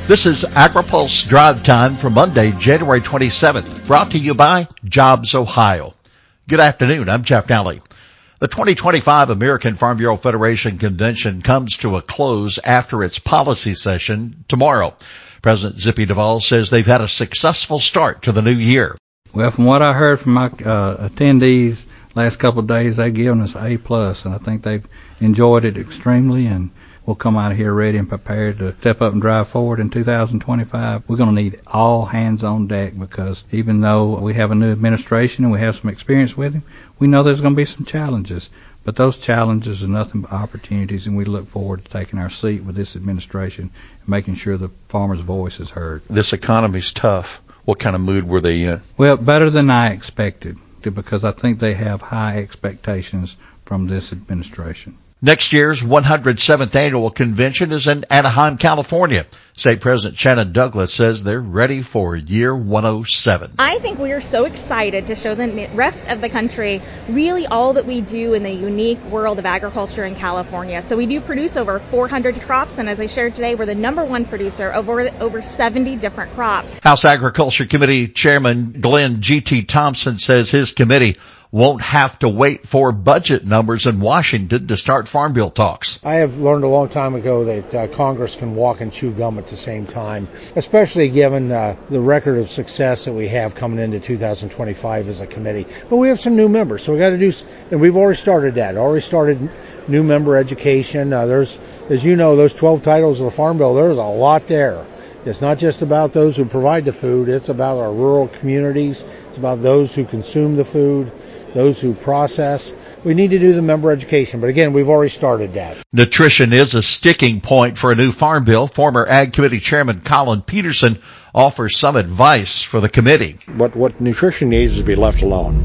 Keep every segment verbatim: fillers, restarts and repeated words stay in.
This is AgriPulse Drive Time for Monday, January twenty-seventh, brought to you by Jobs Ohio. Good afternoon. I'm Jeff Nally. The twenty twenty-five American Farm Bureau Federation Convention comes to a close after its policy session tomorrow. President Zippy Duvall says they've had a successful start to the new year. Well, from what I heard from my uh, attendees last couple of days, they've given us A plus, and I think they've enjoyed it extremely, and we'll come out of here ready and prepared to step up and drive forward in two thousand twenty-five. We're going to need all hands on deck because even though we have a new administration and we have some experience with him, we know there's going to be some challenges. But those challenges are nothing but opportunities, and we look forward to taking our seat with this administration and making sure the farmer's voice is heard. This economy's tough. What kind of mood were they in? Well, better than I expected, because I think they have high expectations from this administration. Next year's one hundred seventh Annual Convention is in Anaheim, California. State President Shannon Douglas says they're ready for year one oh seven. I think we are so excited to show the rest of the country really all that we do in the unique world of agriculture in California. So we do produce over four hundred crops, and as I shared today, we're the number one producer of over, over seventy different crops. House Agriculture Committee Chairman Glenn G T Thompson says his committee won't have to wait for budget numbers in Washington to start Farm Bill talks. I have learned a long time ago that uh, Congress can walk and chew gum at the same time, especially given uh, the record of success that we have coming into two thousand twenty-five as a committee. But we have some new members, so we got to do, and we've already started that. Already started new member education. Uh, there's, as you know, those twelve titles of the Farm Bill. There's a lot there. It's not just about those who provide the food. It's about our rural communities. It's about those who consume the food, those who process. We need to do the member education, but again, we've already started that. Nutrition is a sticking point for a new farm bill. Former Ag Committee Chairman Colin Peterson offers some advice for the committee. What, what nutrition needs is to be left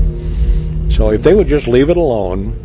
alone. So if they would just leave it alone,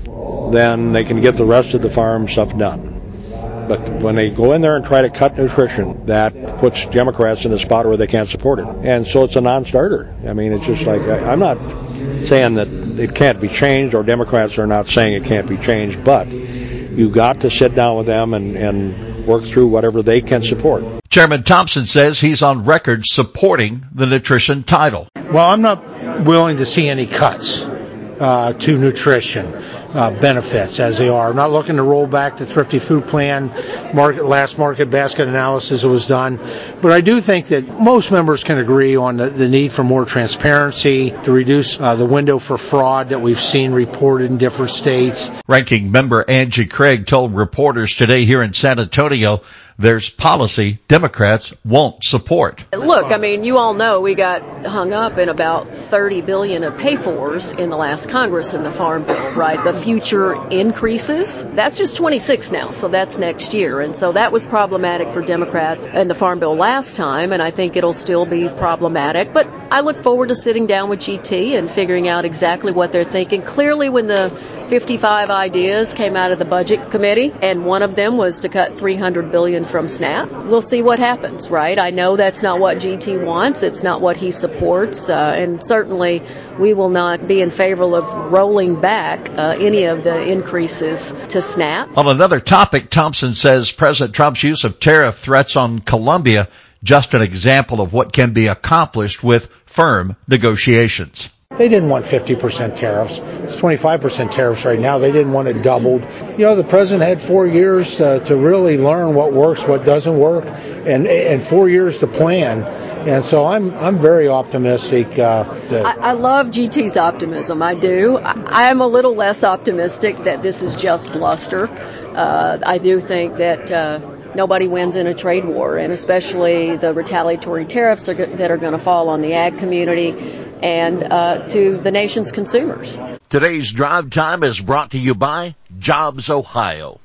then they can get the rest of the farm stuff done. But when they go in there and try to cut nutrition, that puts Democrats in a spot where they can't support it. And so it's a non-starter. I mean, it's just like, I, I'm not saying that it can't be changed, or Democrats are not saying it can't be changed, but you've got to sit down with them and, and work through whatever they can support. Chairman Thompson says he's on record supporting the nutrition title. Well, I'm not willing to see any cuts uh, to nutrition uh, benefits as they are. I'm not looking to roll back the Thrifty Food Plan market, last market basket analysis that was done. But I do think that most members can agree on the, the need for more transparency, to reduce uh, the window for fraud that we've seen reported in different states. Ranking member Angie Craig told reporters today here in San Antonio there's policy Democrats won't support. Look, I mean, you all know we got hung up in about thirty billion dollars of pay-fors in the last Congress in the Farm Bill, right? The future increases, that's just twenty-six now, so that's next year. And so that was problematic for Democrats in the Farm Bill last time, and I think it'll still be problematic. But I look forward to sitting down with G T and figuring out exactly what they're thinking. Clearly, when the fifty-five ideas came out of the Budget Committee, and one of them was to cut three hundred billion dollars from SNAP, we'll see what happens, right? I know that's not what G T wants. It's not what he supports. Uh, and certainly we will not be in favor of rolling back uh, any of the increases to SNAP. On another topic, Thompson says President Trump's use of tariff threats on Colombia just an example of what can be accomplished with firm negotiations. They didn't want fifty percent tariffs. It's twenty-five percent tariffs right now. They didn't want it doubled. You know, the president had four years uh, to really learn what works, what doesn't work, and and four years to plan. And so I'm I'm very optimistic. Uh, that I, I love G T's optimism. I do. I, I'm a little less optimistic that this is just bluster. Uh, I do think that uh, nobody wins in a trade war, and especially the retaliatory tariffs are, that are going to fall on the ag community and uh, to the nation's consumers. Today's Drive Time is brought to you by Jobs Ohio.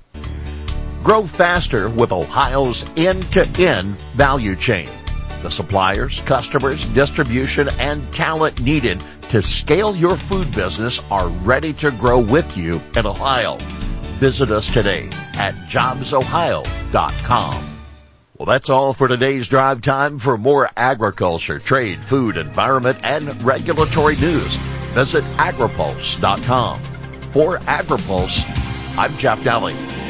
Grow faster with Ohio's end-to-end value chain. The suppliers, customers, distribution, and talent needed to scale your food business are ready to grow with you in Ohio. Visit us today at jobs ohio dot com. Well, that's all for today's Drive Time. For more agriculture, trade, food, environment, and regulatory news, visit agripulse dot com. For AgriPulse, I'm Jeff Nally.